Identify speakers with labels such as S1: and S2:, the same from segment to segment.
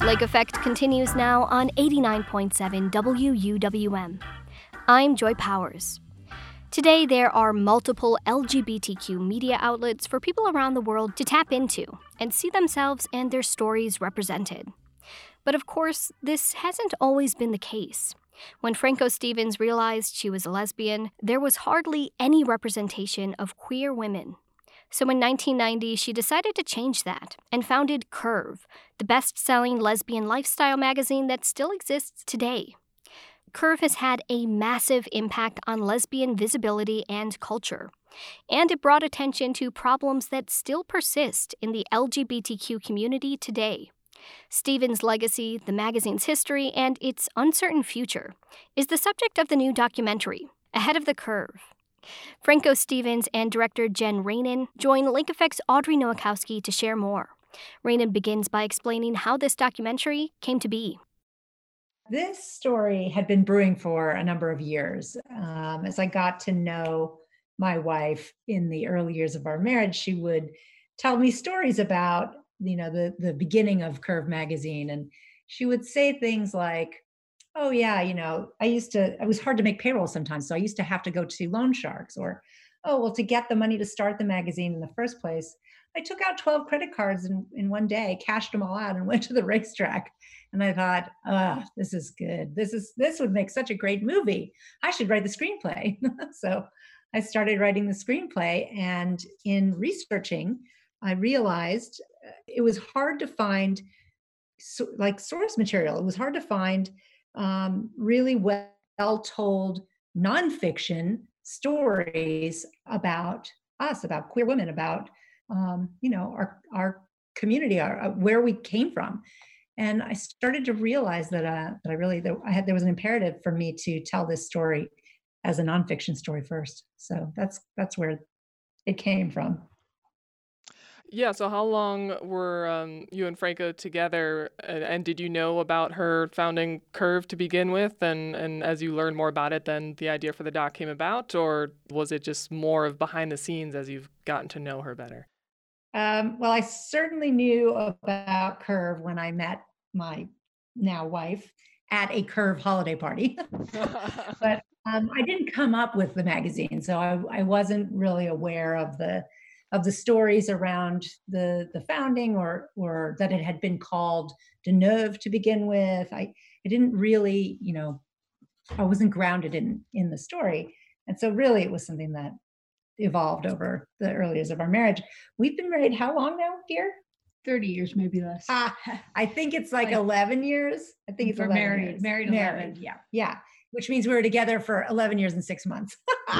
S1: Lake Effect continues now on 89.7 WUWM. I'm Joy Powers. Today, there are multiple LGBTQ media outlets for people around the world to tap into and see themselves and their stories represented. But of course, this hasn't always been the case. When Franco Stevens realized she was a lesbian, there was hardly any representation of queer women. So in 1990, she decided to change that and founded Curve, the best-selling lesbian lifestyle magazine that still exists today. Curve has had a massive impact on lesbian visibility and culture, and it brought attention to problems that still persist in the LGBTQ community today. Stevens' legacy, the magazine's history, and its uncertain future is the subject of the new documentary, Ahead of the Curve. Franco Stevens and director Jen Rainin join Lake Effect's Audrey Nowakowski to share more. Rainin begins by explaining how this documentary came to be.
S2: This story had been brewing for a number of years. As I got to know my wife in the early years of our marriage, she would tell me stories about, the beginning of Curve magazine. And she would say things like, oh yeah, it was hard to make payroll sometimes. So I used to have to go to loan sharks, or, oh, well, to get the money to start the magazine in the first place, I took out 12 credit cards in one day, cashed them all out, and went to the racetrack. And I thought, this is good. This would make such a great movie. I should write the screenplay. So I started writing the screenplay, and in researching, I realized it was hard to find source material. It was hard to find really well told nonfiction stories about us, about queer women, about our community, where we came from. And I started to realize that there was an imperative for me to tell this story as a nonfiction story first. So that's where it came from.
S3: Yeah, so how long were you and Franco together, and did you know about her founding Curve to begin with, and as you learned more about it, then the idea for the doc came about, or was it just more of behind the scenes as you've gotten to know her better?
S2: Well, I certainly knew about Curve when I met my now wife at a Curve holiday party, but I didn't come up with the magazine, so I wasn't really aware of the stories around the founding, or that it had been called De Neuve to begin with. I didn't really, I wasn't grounded in the story. And so really it was something that evolved over the early years of our marriage. We've been married how long now, dear?
S4: 30 years, maybe less.
S2: I think it's like 11 years. I think it's
S4: we're
S2: 11
S4: married.
S2: years.
S4: Married 11.
S2: Yeah. Which means we were together for 11 years and 6 months.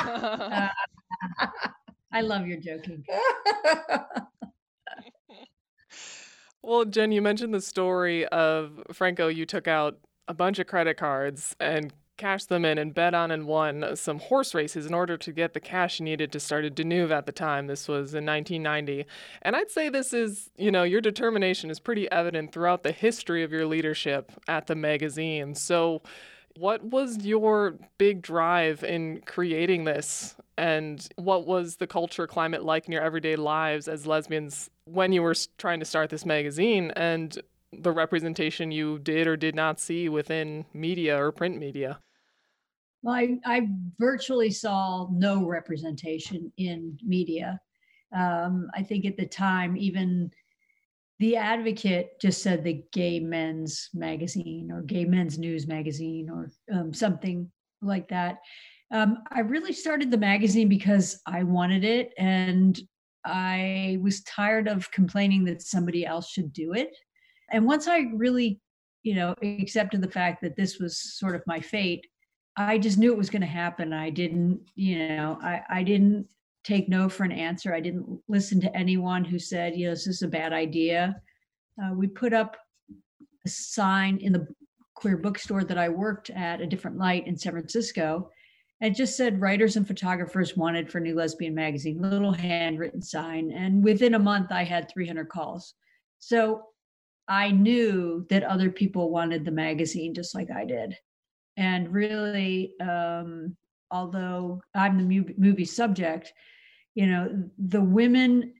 S4: I love your joking.
S3: Well, Jen, you mentioned the story of Franco. You took out a bunch of credit cards and cashed them in and bet on and won some horse races in order to get the cash you needed to start a De Neuve at the time. This was in 1990. And I'd say this is, your determination is pretty evident throughout the history of your leadership at the magazine. So what was your big drive in creating this? And what was the culture climate like in your everyday lives as lesbians when you were trying to start this magazine, and the representation you did or did not see within media or print media?
S4: Well, I virtually saw no representation in media. I think at the time, even The Advocate just said the Gay Men's Magazine or Gay Men's News Magazine, or something like that. I really started the magazine because I wanted it, and I was tired of complaining that somebody else should do it. And once I really, accepted the fact that this was sort of my fate, I just knew it was going to happen. I didn't, I didn't take no for an answer. I didn't listen to anyone who said, this is a bad idea. We put up a sign in the queer bookstore that I worked at, A Different Light in San Francisco. And it just said writers and photographers wanted for New Lesbian Magazine, little handwritten sign. And within a month, I had 300 calls. So I knew that other people wanted the magazine just like I did. And really, although I'm the movie subject, the women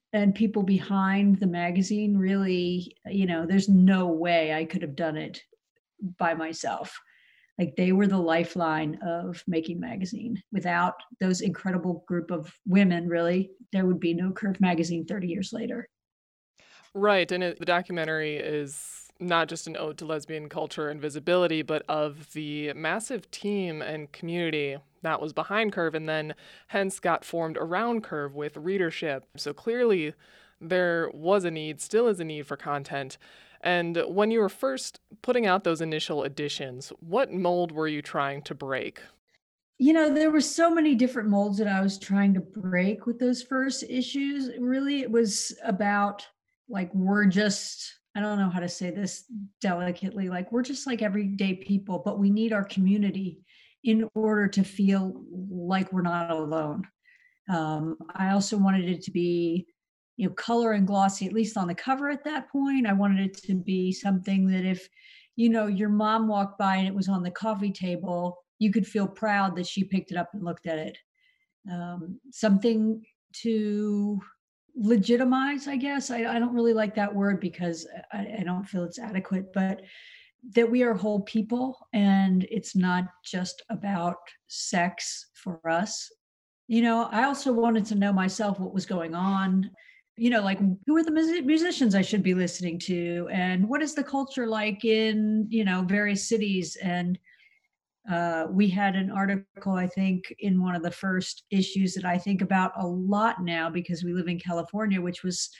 S4: and people behind the magazine really, there's no way I could have done it by myself. Like they were the lifeline of Making Magazine. Without those incredible group of women, really, there would be no Curve Magazine 30 years later.
S3: Right, and the documentary is not just an ode to lesbian culture and visibility, but of the massive team and community that was behind Curve and then hence got formed around Curve with readership. So clearly there was a need, still is a need for content. And when you were first putting out those initial editions, what mold were you trying to break?
S4: There were so many different molds that I was trying to break with those first issues. Really, it was about like, we're just, I don't know how to say this delicately, like, we're just like everyday people, but we need our community in order to feel like we're not alone. I also wanted it to be, color and glossy, at least on the cover at that point. I wanted it to be something that if, your mom walked by and it was on the coffee table, you could feel proud that she picked it up and looked at it. Something to legitimize, I guess. I don't really like that word because I don't feel it's adequate, but that we are whole people and it's not just about sex for us. I also wanted to know myself what was going on. Like, who are the musicians I should be listening to? And what is the culture like in, various cities? And we had an article, I think, in one of the first issues that I think about a lot now because we live in California, which was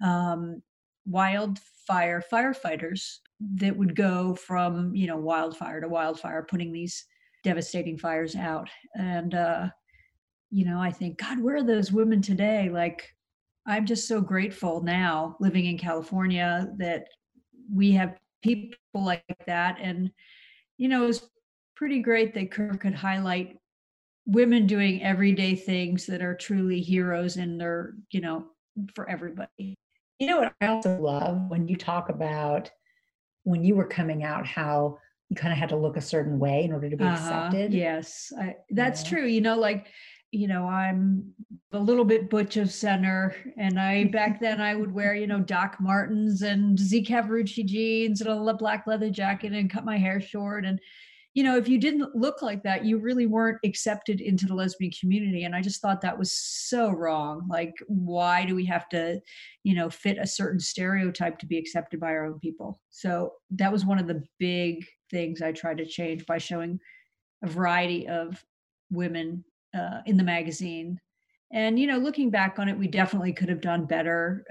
S4: wildfire firefighters that would go from, wildfire to wildfire, putting these devastating fires out. And, I think, God, where are those women today? Like, I'm just so grateful now living in California that we have people like that. And, it's pretty great that Curve could highlight women doing everyday things that are truly heroes and they're, for everybody.
S2: You know what I also love when you talk about when you were coming out, how you kind of had to look a certain way in order to be accepted.
S4: Yes, that's
S2: Yeah.
S4: true. I'm a little bit butch of center, and back then I would wear, Doc Martens and Z Cavaricci jeans and a black leather jacket and cut my hair short. And if you didn't look like that, you really weren't accepted into the lesbian community. And I just thought that was so wrong. Like, why do we have to, fit a certain stereotype to be accepted by our own people? So that was one of the big things I tried to change by showing a variety of women in the magazine. And, looking back on it, we definitely could have done better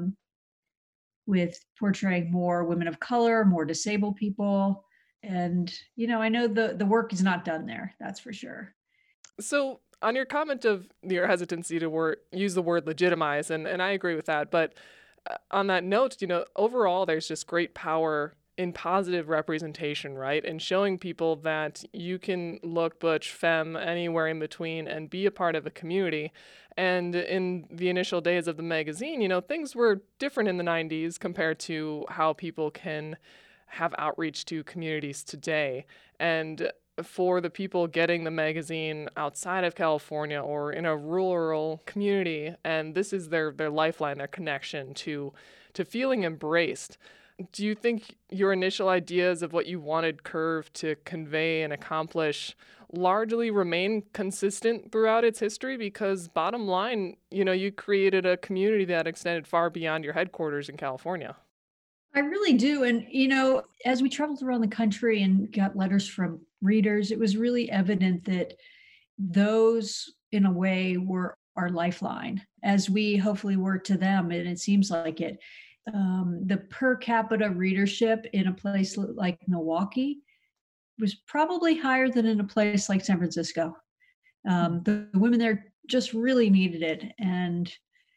S4: with portraying more women of color, more disabled people. And, I know the work is not done there. That's for sure.
S3: So, on your comment of your hesitancy to use the word legitimize, and I agree with that, but on that note, overall, there's just great power in positive representation, right? And showing people that you can look butch, femme, anywhere in between and be a part of a community. And in the initial days of the magazine, things were different in the 90s compared to how people can have outreach to communities today. And for the people getting the magazine outside of California or in a rural community, and this is their lifeline, their connection to feeling embraced. Do you think your initial ideas of what you wanted Curve to convey and accomplish largely remain consistent throughout its history? Because bottom line, you created a community that extended far beyond your headquarters in California.
S4: I really do. And, as we traveled around the country and got letters from readers, it was really evident that those, in a way, were our lifeline, as we hopefully were to them. And it seems like it. The per capita readership in a place like Milwaukee was probably higher than in a place like San Francisco. The women there just really needed it. And,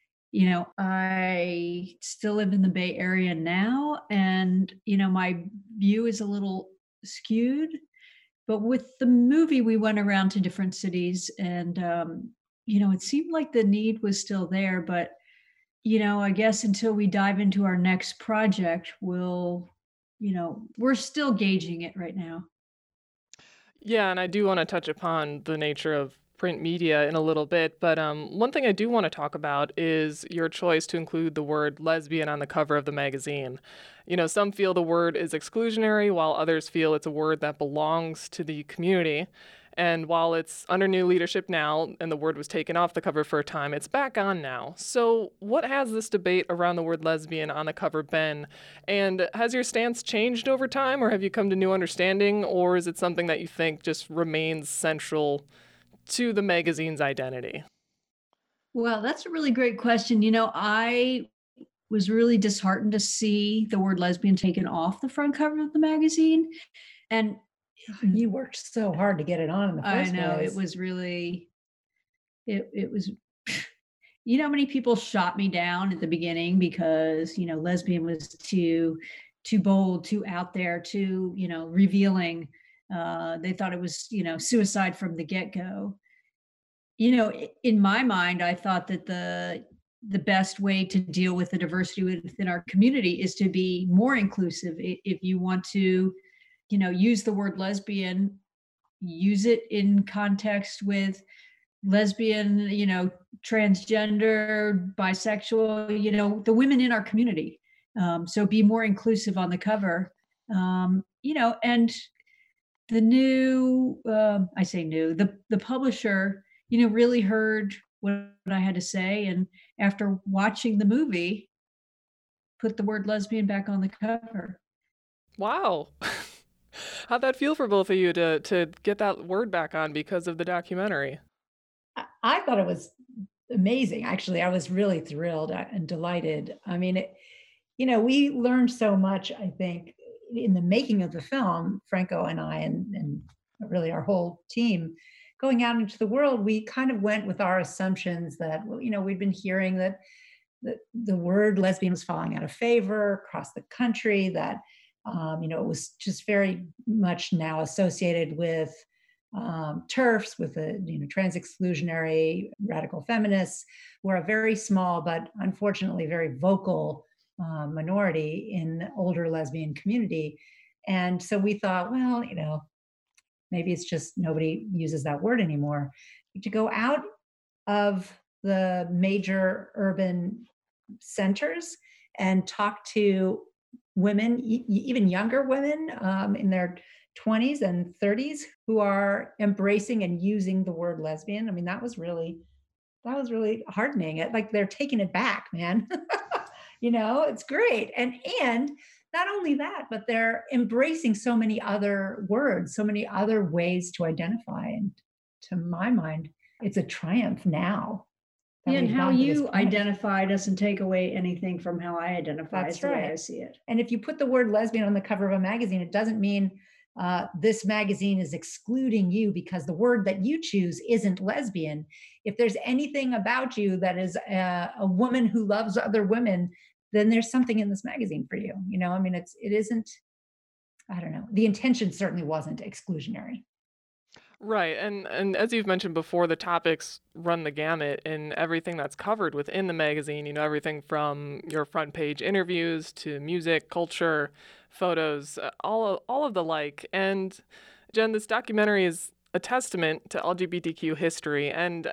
S4: I still live in the Bay Area now, and, my view is a little skewed. But with the movie, we went around to different cities and, it seemed like the need was still there. But, I guess until we dive into our next project, we're still gauging it right now.
S3: Yeah, and I do want to touch upon the nature of print media in a little bit, but one thing I do want to talk about is your choice to include the word lesbian on the cover of the magazine. Some feel the word is exclusionary, while others feel it's a word that belongs to the community. And while it's under new leadership now and the word was taken off the cover for a time, it's back on now. So what has this debate around the word lesbian on the cover been? And has your stance changed over time, or have you come to new understanding, or is it something that you think just remains central to the magazine's identity?
S4: Well, that's a really great question. I was really disheartened to see the word lesbian taken off the front cover of the magazine. And
S2: You worked so hard to get it on in the
S4: I
S2: first
S4: know
S2: place.
S4: it was really, it was, how many people shot me down at the beginning because, lesbian was too bold, too out there, too, revealing. They thought it was, suicide from the get-go. In my mind, I thought that the best way to deal with the diversity within our community is to be more inclusive. If you want to, use the word lesbian, use it in context with lesbian, transgender, bisexual, the women in our community. So be more inclusive on the cover. And the new, I say new, the publisher, really heard what I had to say. And after watching the movie, put the word lesbian back on the cover.
S3: Wow. How'd that feel for both of you to get that word back on because of the documentary?
S2: I thought it was amazing. Actually, I was really thrilled and delighted. I mean, we learned so much, I think, in the making of the film, Franco and I, and really our whole team, going out into the world, we kind of went with our assumptions that, we'd been hearing that the word lesbian was falling out of favor across the country, that, it was just very much now associated with TERFs, with the trans exclusionary radical feminists, who are a very small but unfortunately very vocal minority in the older lesbian community. And so we thought, well, maybe it's just nobody uses that word anymore. To go out of the major urban centers and talk to women, even younger women in their 20s and 30s, who are embracing and using the word lesbian. I mean, that was really heartening. Like they're taking it back, man. It's great. And not only that, but they're embracing so many other words, so many other ways to identify. And to my mind, it's a triumph now.
S4: And how you identify doesn't take away anything from how I identify.
S2: That's
S4: is the way
S2: right.
S4: I see it.
S2: And if you put the word lesbian on the cover of a magazine, it doesn't mean this magazine is excluding you because the word that you choose isn't lesbian. If there's anything about you that is a woman who loves other women, then there's something in this magazine for you. I mean, it isn't, I don't know. The intention certainly wasn't exclusionary.
S3: Right. And as you've mentioned before, the topics run the gamut in everything that's covered within the magazine, everything from your front page interviews to music, culture, photos, all of the like. And Jen, this documentary is a testament to LGBTQ history, and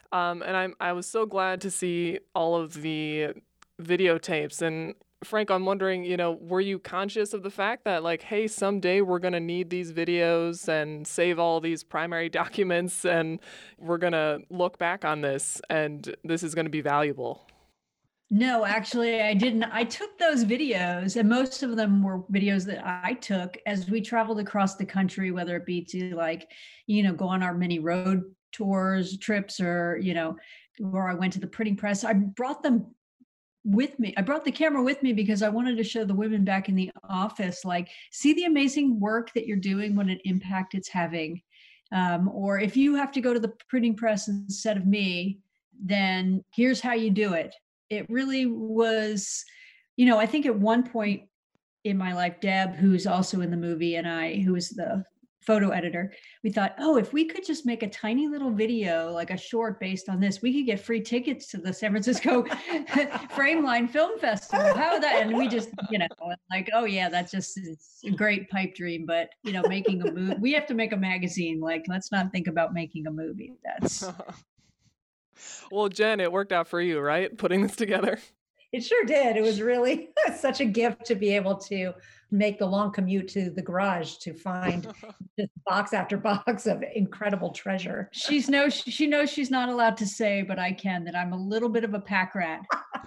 S3: I was so glad to see all of the videotapes. And Frank, I'm wondering, were you conscious of the fact that, like, hey, someday we're going to need these videos and save all these primary documents, and we're going to look back on this, and this is going to be valuable?
S4: No, actually, I didn't. I took those videos, and most of them were videos that I took as we traveled across the country, whether it be to go on our mini road tours, trips, or, where I went to the printing press. I brought them with me. I brought the camera with me because I wanted to show the women back in the office, see the amazing work that you're doing, what an impact it's having. Or if you have to go to the printing press instead of me, then here's how you do it. It really was, I think at one point in my life, Deb, who's also in the movie, and I, who was the photo editor, we thought, oh, if we could just make a tiny little video, like a short based on this, we could get free tickets to the San Francisco Frameline Film Festival. How that? And we just, like, oh yeah, that's just it's a great pipe dream. But making a movie, we have to make a magazine. Like, let's not think about making a movie. That's
S3: Well, Jen, it worked out for you, right? Putting this together.
S2: It sure did. It was really such a gift to be able to make the long commute to the garage to find just box after box of incredible treasure.
S4: she knows she's not allowed to say, but I can, that I'm a little bit of a pack rat.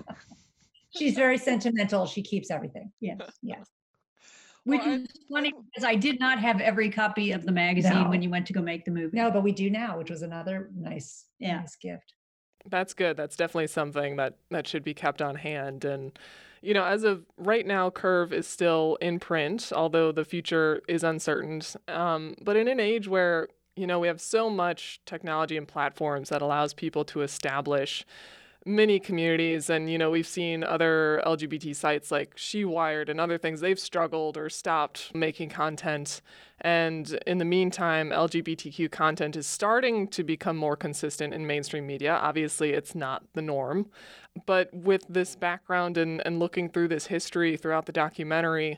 S2: She's very sentimental. She keeps everything.
S4: Yes.
S2: Yes.
S4: Which is funny because I did not have every copy of the magazine when you went to go make the movie.
S2: No, but we do now, which was another nice gift.
S3: That's good. That's definitely something that should be kept on hand. And, as of right now, Curve is still in print, although the future is uncertain. But in an age where, we have so much technology and platforms that allows people to establish many communities, and we've seen other LGBT sites like SheWired and other things, they've struggled or stopped making content, and in the meantime LGBTQ content is starting to become more consistent in mainstream media. Obviously it's not the norm, but with this background and looking through this history throughout the documentary,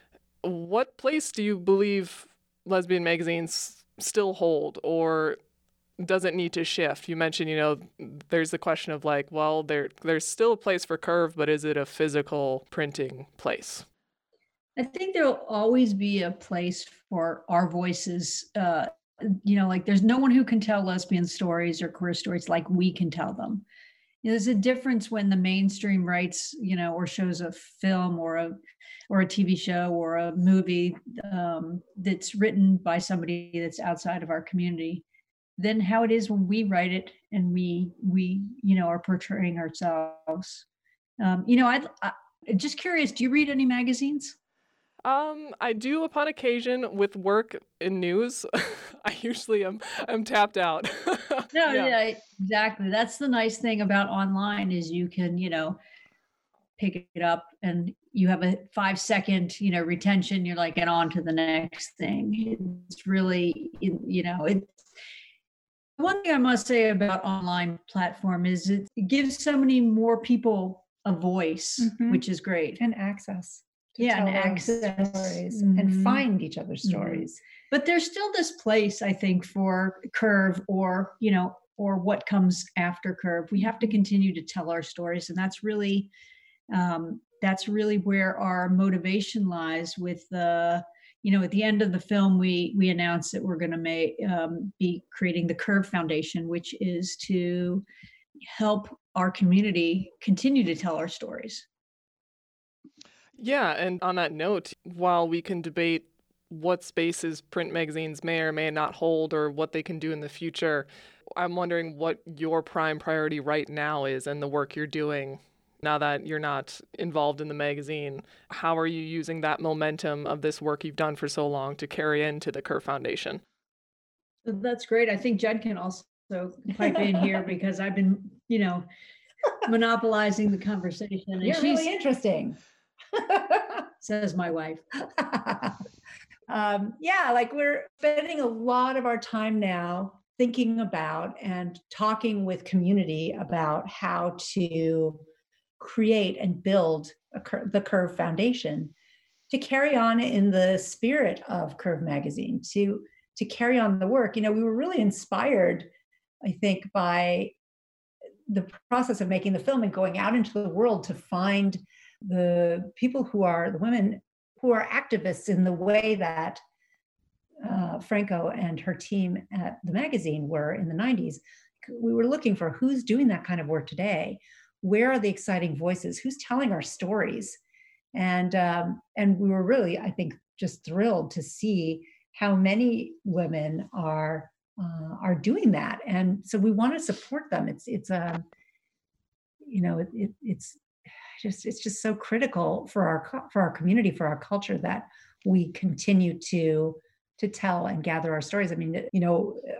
S3: what place do you believe lesbian magazines still hold, or does it need to shift? You mentioned, there's the question of like, well, there's still a place for Curve, but is it a physical printing place?
S4: I think there'll always be a place for our voices. Like there's no one who can tell lesbian stories or queer stories like we can tell them. There's a difference when the mainstream writes, or shows a film or a TV show or a movie that's written by somebody that's outside of our community, than how it is when we write it and we are portraying ourselves. I'm just curious, do you read any magazines?
S3: I do upon occasion with work in news. I usually am tapped out.
S4: No, yeah, exactly. That's the nice thing about online is you can, pick it up and you have a 5-second, retention. You're like, get on to the next thing. It's really, one thing I must say about online platform is it gives so many more people a voice, which is great.
S2: And access.
S4: And access
S2: stories and find each other's stories.
S4: But there's still this place, I think, for Curve or what comes after Curve. We have to continue to tell our stories. And that's really where our motivation lies with the, at the end of the film, we announced that we're going to be creating the Curve Foundation, which is to help our community continue to tell our stories.
S3: Yeah, and on that note, while we can debate what spaces print magazines may or may not hold or what they can do in the future, I'm wondering what your prime priority right now is in the work you're doing. Now that you're not involved in the magazine, how are you using that momentum of this work you've done for so long to carry into the Curve Foundation?
S4: That's great. I think Jen can also pipe in here because I've been, monopolizing the conversation. And
S2: You're really interesting.
S4: Says my wife.
S2: Like we're spending a lot of our time now thinking about and talking with community about how to create and build the Curve Foundation to carry on in the spirit of Curve Magazine, to carry on the work. We were really inspired, I think, by the process of making the film and going out into the world to find the people who are the women who are activists in the way that Franco and her team at the magazine were in the 90s. We were looking for who's doing that kind of work today. Where are the exciting voices? Who's telling our stories? And we were really, I think, just thrilled to see how many women are doing that. And so we want to support them. It's just so critical for our community, for our culture, that we continue to tell and gather our stories. I mean,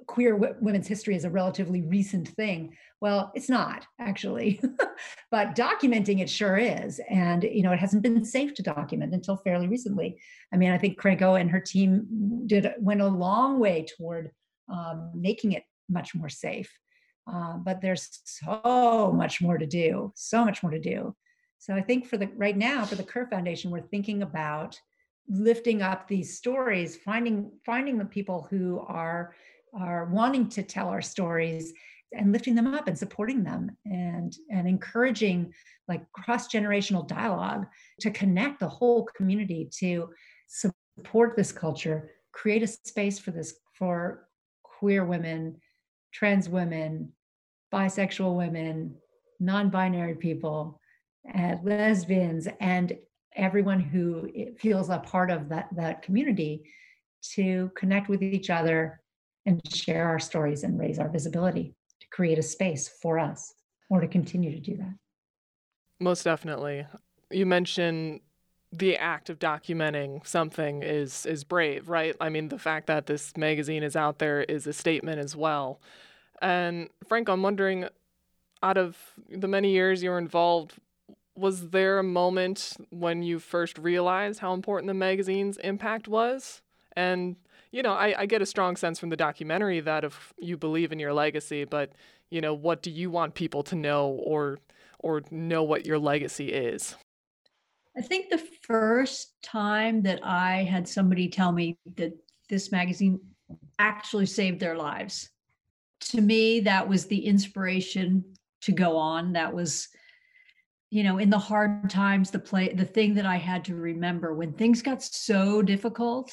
S2: queer women's history is a relatively recent thing. Well, it's not actually, but documenting it sure is. And, it hasn't been safe to document until fairly recently. I mean, I think Franco and her team went a long way toward making it much more safe. But there's so much more to do, so much more to do. So I think right now for the Curve Foundation, we're thinking about lifting up these stories, finding the people who are wanting to tell our stories and lifting them up and supporting them and encouraging like cross-generational dialogue to connect the whole community to support this culture, create a space for queer women, trans women, bisexual women, non-binary people, and lesbians, and everyone who feels a part of that community to connect with each other and share our stories and raise our visibility, to create a space for us, or to continue to do that.
S3: Most definitely. You mentioned the act of documenting something is brave, right? I mean, the fact that this magazine is out there is a statement as well. And Frank, I'm wondering, out of the many years you were involved, was there a moment when you first realized how important the magazine's impact was? And, I get a strong sense from the documentary that if you believe in your legacy, but, what do you want people to know or know what your legacy is?
S4: I think the first time that I had somebody tell me that this magazine actually saved their lives, to me, that was the inspiration to go on. That was, in the hard times, the thing that I had to remember when things got so difficult,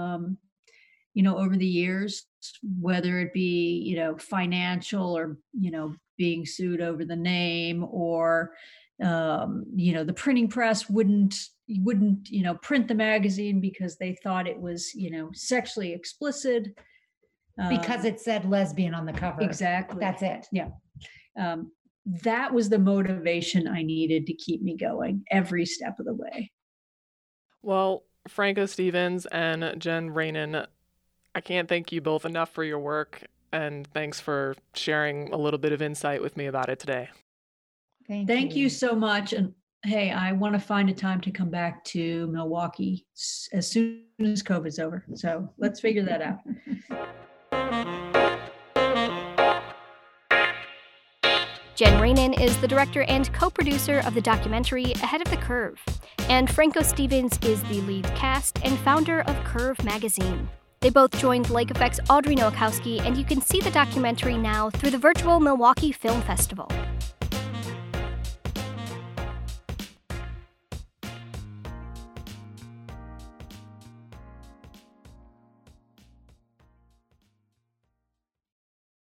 S4: over the years, whether it be, financial or, being sued over the name, or, the printing press wouldn't print the magazine because they thought it was, sexually explicit.
S2: Because it said lesbian on the cover.
S4: Exactly.
S2: That's it.
S4: Yeah. That was the motivation I needed to keep me going every step of the way.
S3: Well, Franco Stevens and Jen Rainin, I can't thank you both enough for your work, and thanks for sharing a little bit of insight with me about it today.
S4: Thank you so much. And hey, I want to find a time to come back to Milwaukee as soon as COVID's over. So let's figure that out.
S1: Jen Rainin is the director and co-producer of the documentary Ahead of the Curve, and Franco Stevens is the lead cast and founder of Curve Magazine. They both joined Lake Effect's Audrey Nowakowski, and you can see the documentary now through the virtual Milwaukee Film Festival.